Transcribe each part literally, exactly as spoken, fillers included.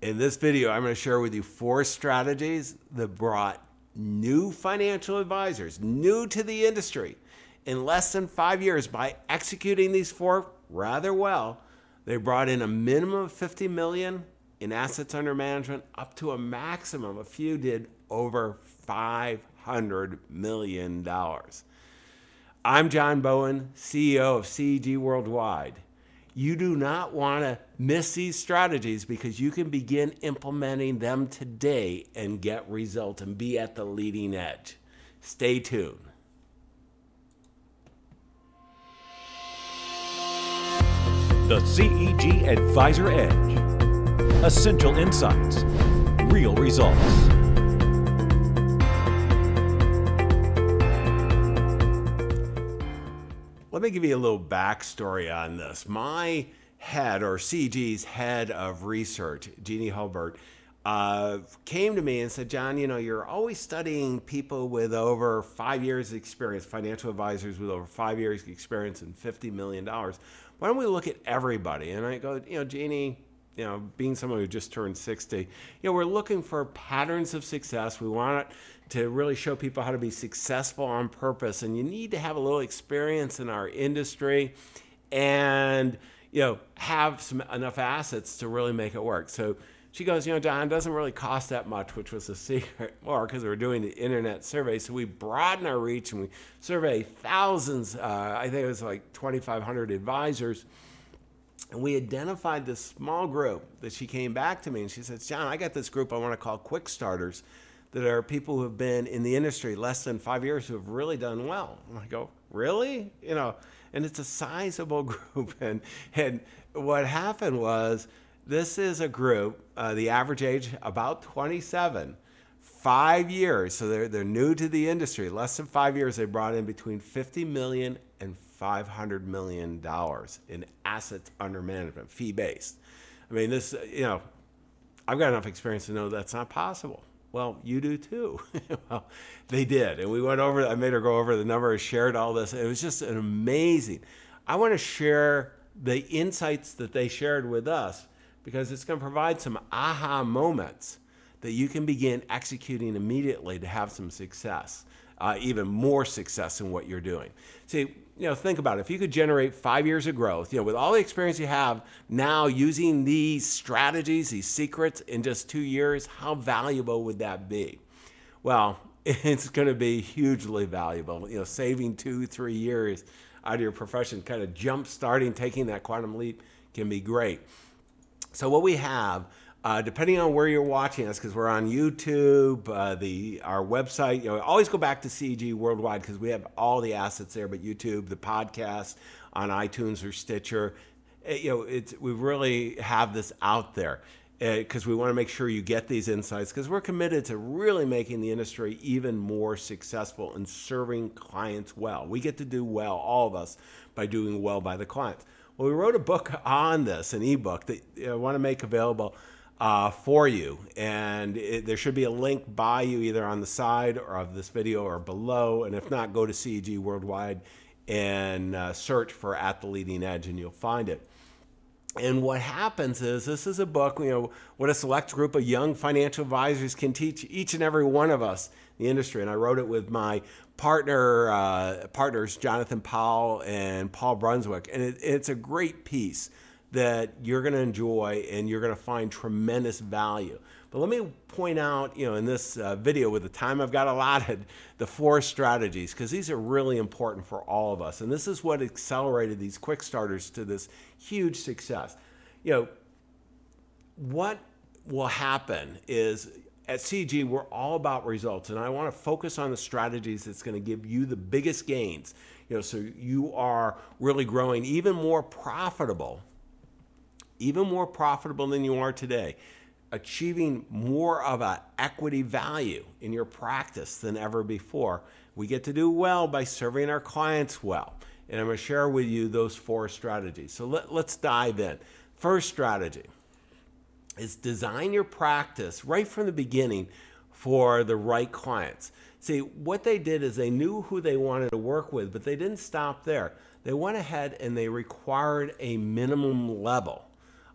In this video, I'm going to share with you four strategies that brought new financial advisors, new to the industry, in less than five years. By executing these four rather well, they brought in a minimum of fifty million dollars in assets under management, up to a maximum, a few did over five hundred million dollars. I'm John Bowen, C E O of C E G Worldwide. You do not want to miss these strategies because you can begin implementing them today and get results and be at the leading edge. Stay tuned. The C E G Advisor Edge. Essential insights, real results. Let me give you a little backstory on this. My head, or C E G's head of research, Jeannie Hulbert, uh, came to me and said, John, you know, you're always studying people with over five years experience, financial advisors with over five years experience and fifty million dollars. Why don't we look at everybody? And I go, you know, Jeannie, you know, being someone who just turned sixty, you know, we're looking for patterns of success. We want to really show people how to be successful on purpose. And you need to have a little experience in our industry and, you know, have some enough assets to really make it work. So she goes, you know, John, it doesn't really cost that much, which was a secret, or because we were doing the internet survey. So we broaden our reach and we survey thousands, uh, I think it was like twenty-five hundred advisors. And we identified this small group that she came back to me and she said, John, I got this group I want to call quick starters that are people who have been in the industry less than five years who have really done well. And I go, really? You know, and it's a sizable group. And, and what happened was, this is a group, uh, the average age about twenty-seven, five years. So they're, they're new to the industry. Less than five years, they brought in between fifty million dollars and five hundred million dollars in assets under management, fee-based. I mean, this, you know, I've got enough experience to know that's not possible. Well, you do too. Well, they did. And we went over, I made her go over the number, shared all this. It was just an amazing. I want to share the insights that they shared with us because it's going to provide some aha moments that you can begin executing immediately to have some success, uh, even more success in what you're doing. See, you know, think about it. If you could generate five years of growth, you know, with all the experience you have now using these strategies, these secrets in just two years, how valuable would that be? Well, it's going to be hugely valuable. You know, saving two, three years out of your profession, kind of jump starting, taking that quantum leap can be great. So what we have, Uh, depending on where you're watching us, because we're on YouTube, uh, the our website, you know, always go back to C E G Worldwide because we have all the assets there. But YouTube, the podcast on iTunes or Stitcher, it, you know, it's we really have this out there because uh, we want to make sure you get these insights because we're committed to really making the industry even more successful and serving clients well. We get to do well, all of us, by doing well by the clients. Well, we wrote a book on this, an ebook that I want to make available Uh, for you, and it, there should be a link by you either on the side or of this video or below, and if not, go to C E G Worldwide and uh, search for At the Leading Edge and you'll find it. And what happens is, this is a book, you know, what a select group of young financial advisors can teach each and every one of us in the industry. And I wrote it with my partner, uh, partners, Jonathan Powell and Paul Brunswick, and it, it's a great piece that you're going to enjoy and you're going to find tremendous value. But let me point out, you know, in this uh, video with the time I've got allotted, the four strategies, because these are really important for all of us. And this is what accelerated these quick starters to this huge success. You know, what will happen is at C E G, we're all about results. And I want to focus on the strategies that's going to give you the biggest gains, you know, so you are really growing even more profitable even more profitable than you are today, achieving more of an equity value in your practice than ever before. We get to do well by serving our clients well. And I'm going to share with you those four strategies. So let, let's dive in. First strategy is design your practice right from the beginning for the right clients. See, what they did is they knew who they wanted to work with, but they didn't stop there. They went ahead and they required a minimum level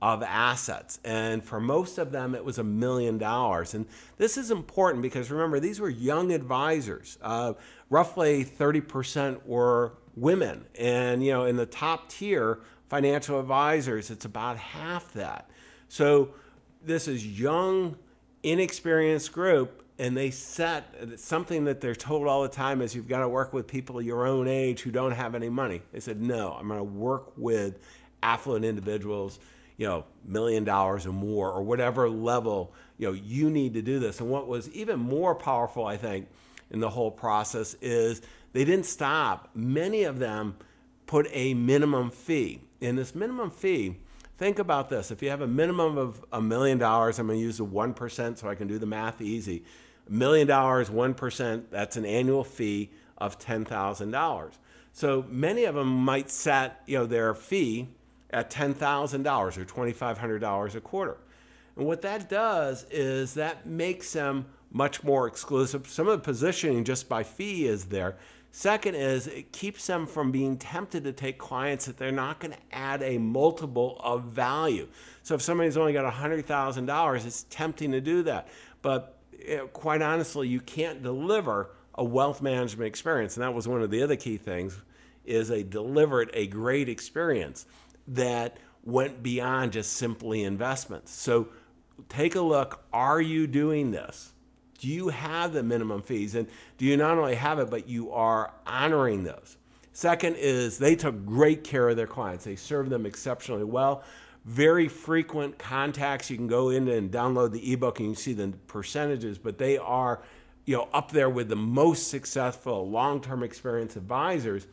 of assets. And for most of them, it was a million dollars. And this is important because remember, these were young advisors. Uh, roughly thirty percent were women. And, you know, in the top tier financial advisors, it's about half that. So this is young, inexperienced group, and they set something that they're told all the time is you've got to work with people your own age who don't have any money. They said, no, I'm going to work with affluent individuals, you know, million dollars or more, or whatever level, you know, you need to do this. And what was even more powerful, I think, in the whole process is they didn't stop. Many of them put a minimum fee. And this minimum fee, think about this. If you have a minimum of a million dollars, I'm going to use the one percent so I can do the math easy. A million dollars, one percent, that's an annual fee of ten thousand dollars. So many of them might set, you know, their fee at ten thousand dollars or twenty-five hundred dollars a quarter. And what that does is that makes them much more exclusive. Some of the positioning just by fee is there. Second is it keeps them from being tempted to take clients that they're not going to add a multiple of value. So if somebody's only got one hundred thousand dollars, it's tempting to do that. But you know, quite honestly, you can't deliver a wealth management experience. And that was one of the other key things, is a delivered a great experience that went beyond just simply investments. So take a look. Are you doing this? Do you have the minimum fees? And do you not only have it, but you are honoring those? Second is they took great care of their clients. They served them exceptionally well. Very frequent contacts. You can go in and download the ebook and you can see the percentages, but they are, you know, up there with the most successful long-term experience advisors.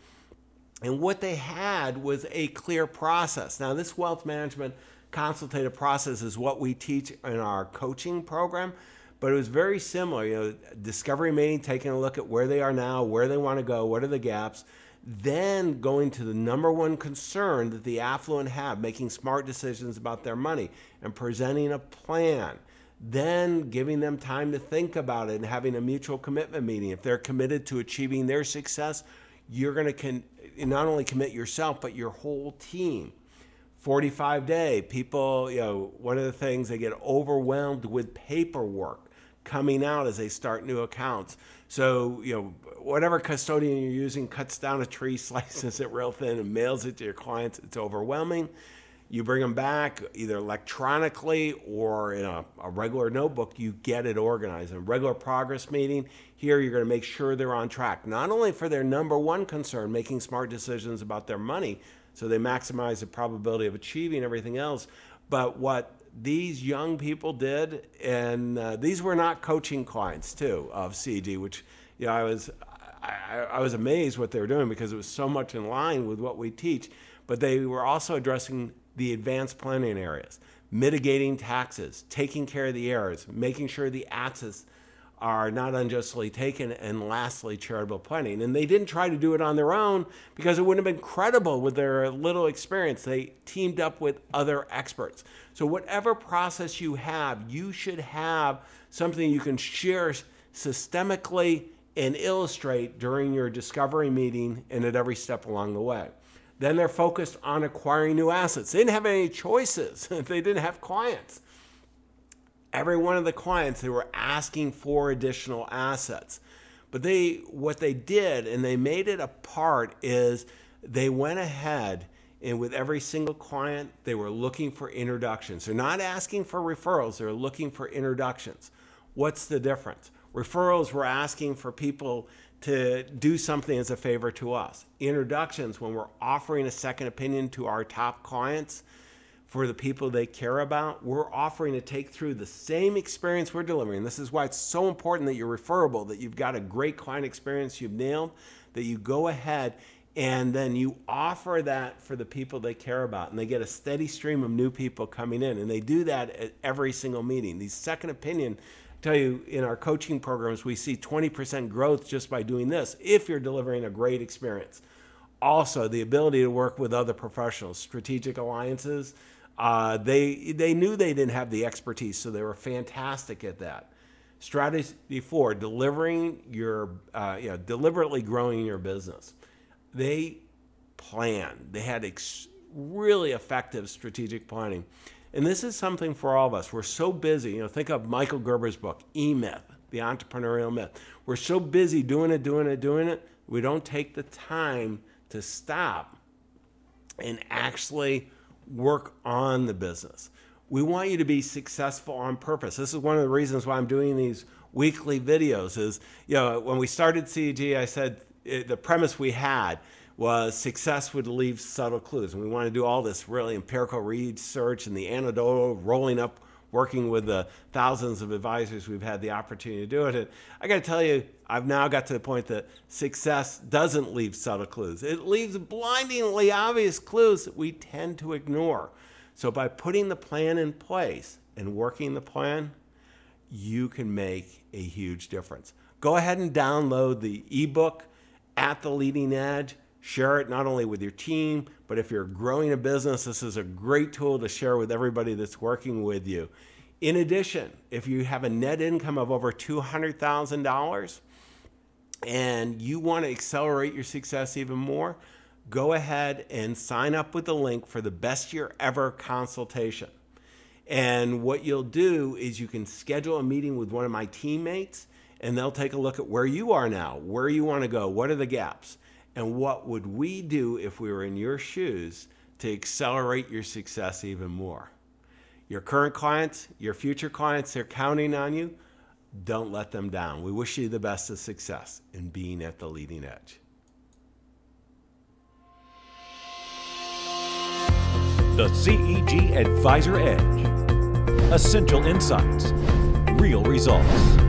And what they had was a clear process. Now, this wealth management consultative process is what we teach in our coaching program, but it was very similar. You know, discovery meeting, taking a look at where they are now, where they want to go, what are the gaps, then going to the number one concern that the affluent have, making smart decisions about their money and presenting a plan, then giving them time to think about it and having a mutual commitment meeting. If they're committed to achieving their success, you're going to con- not only commit yourself, but your whole team. forty-five day, people, you know, one of the things, they get overwhelmed with paperwork coming out as they start new accounts. So, you know, whatever custodian you're using cuts down a tree, slices it real thin, and mails it to your clients. It's overwhelming. You bring them back either electronically or in a, a regular notebook, you get it organized. In a regular progress meeting, here you're going to make sure they're on track, not only for their number one concern, making smart decisions about their money, so they maximize the probability of achieving everything else, but what these young people did, and uh, these were not coaching clients too of C G, which, you know, I was I, I was amazed what they were doing because it was so much in line with what we teach, but they were also addressing the advanced planning areas, mitigating taxes, taking care of the errors, making sure the assets are not unjustly taken, and lastly, charitable planning. And they didn't try to do it on their own because it wouldn't have been credible with their little experience. They teamed up with other experts. So whatever process you have, you should have something you can share systemically and illustrate during your discovery meeting and at every step along the way. Then they're focused on acquiring new assets. They didn't have any choices. They didn't have clients. Every one of the clients, they were asking for additional assets. But they, what they did, and they made it a part, is they went ahead and with every single client, they were looking for introductions. They're not asking for referrals, they're looking for introductions. What's the difference? Referrals were asking for people to do something as a favor to us. Introductions, when we're offering a second opinion to our top clients, for the people they care about, we're offering to take through the same experience we're delivering. This is why it's so important that you're referable, that you've got a great client experience you've nailed, that you go ahead and then you offer that for the people they care about. And they get a steady stream of new people coming in. And they do that at every single meeting. These second opinion, I tell you, in our coaching programs, we see twenty percent growth just by doing this, if you're delivering a great experience. Also, the ability to work with other professionals, strategic alliances. Uh, they they knew they didn't have the expertise, so they were fantastic at that. Strategy four, delivering your, uh, you know, deliberately growing your business. They planned. They had ex- really effective strategic planning. And this is something for all of us. We're so busy. You know, think of Michael Gerber's book, E-Myth, The Entrepreneurial Myth. We're so busy doing it, doing it, doing it, we don't take the time to stop and actually work on the business. We want you to be successful on purpose. This is one of the reasons why I'm doing these weekly videos is, you know, when we started C E G, I said it, the premise we had was success would leave subtle clues. And we want to do all this really empirical research and the anecdotal rolling up, working with the thousands of advisors we've had the opportunity to do it. And I got to tell you, I've now got to the point that success doesn't leave subtle clues. It leaves blindingly obvious clues that we tend to ignore. So by putting the plan in place and working the plan, you can make a huge difference. Go ahead and download the ebook At the Leading Edge. Share it not only with your team, but if you're growing a business, this is a great tool to share with everybody that's working with you. In addition, if you have a net income of over two hundred thousand dollars and you want to accelerate your success even more, go ahead and sign up with the link for the Best Year Ever consultation. And what you'll do is you can schedule a meeting with one of my teammates and they'll take a look at where you are now, where you want to go, what are the gaps, and what would we do if we were in your shoes to accelerate your success even more. Your current clients, your future clients, they're counting on you. Don't let them down. We wish you the best of success in being at the leading edge. The C E G Advisor Edge. Essential insights, real results.